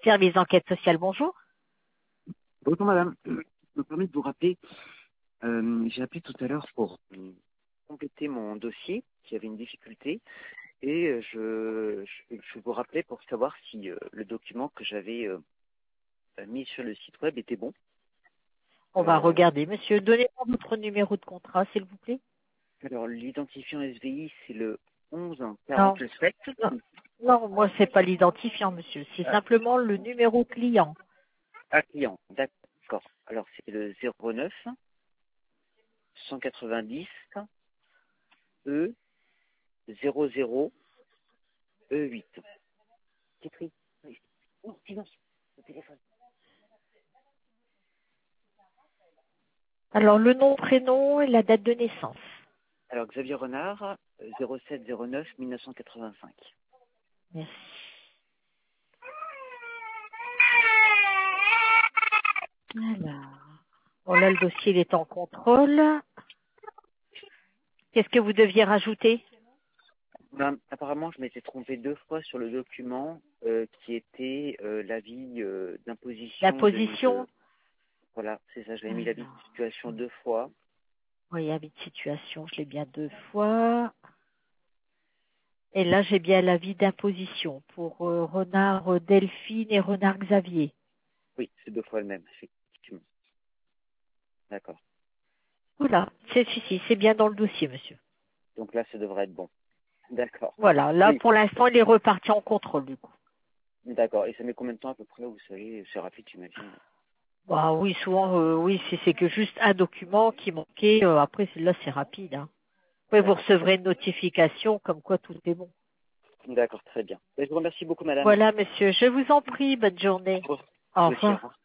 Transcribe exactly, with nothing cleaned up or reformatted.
service d'enquête sociale, bonjour. Bonjour madame, je me permets de vous rappeler, euh, j'ai appelé tout à l'heure pour euh, compléter mon dossier qui avait une difficulté et euh, je, je, je vous rappelais pour savoir si euh, le document que j'avais euh, mis sur le site web était bon. On va Euh, regarder. Monsieur, donnez-moi votre numéro de contrat, s'il vous plaît. alors l'identifiant S V I c'est le onze Non, quarante-sept. non, non, moi, c'est pas l'identifiant, monsieur. C'est Ah, simplement le numéro client. ah, client, d'accord. Alors c'est le zéro neuf cent quatre-vingt-dix E zéro zéro E huit. C'est écrit. Oh, silence, le téléphone. Alors, le nom, prénom et la date de naissance. Alors, Xavier Renard, zéro sept zéro neuf mille neuf cent quatre-vingt-cinq. Merci. Alors, bon, là, le dossier il est en contrôle. Qu'est-ce que vous deviez rajouter? Ben, apparemment, je m'étais trompé deux fois sur le document euh, qui était euh, l'avis euh, La d'imposition de mise. position? euh, voilà, c'est ça, j'avais mis l'avis de Alors, situation deux fois. oui, avis de situation, je l'ai bien deux fois. Et là, j'ai bien l'avis d'imposition pour euh, Renard euh, Delphine et Renard Xavier. Oui, c'est deux fois le même, effectivement. D'accord. Voilà, c'est celui-ci, c'est bien dans le dossier, monsieur. Donc là, ça devrait être bon. D'accord. Voilà, là, Oui, pour l'instant, il est reparti en contrôle, du coup. d'accord. Et ça met combien de temps à peu près, vous savez, c'est rapide, j'imagine. Bah oui, souvent, euh, oui, si c'est que juste un document qui manquait, euh, après, c'est- là, c'est rapide. Hein. Après, vous D'accord, très recevrez bien. une notification comme quoi tout est bon. D'accord, très bien. Ben, je vous remercie beaucoup, madame. Voilà, monsieur, je vous en prie, bonne journée. Vous Au aussi, au revoir. revoir.